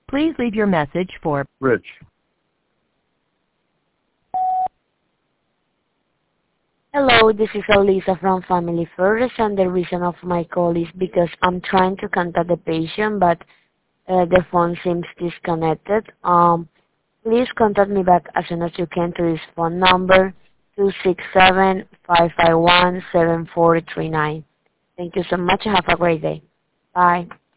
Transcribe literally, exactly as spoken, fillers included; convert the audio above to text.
Please leave your message for Rich. Hello, this is Elisa from Family First, and the reason of my call is because I'm trying to contact the patient, but uh, the phone seems disconnected. Um, please contact me back as soon as you can to this phone number, two six seven, five five one, seven four three nine. Thank you so much and have a great day. Bye.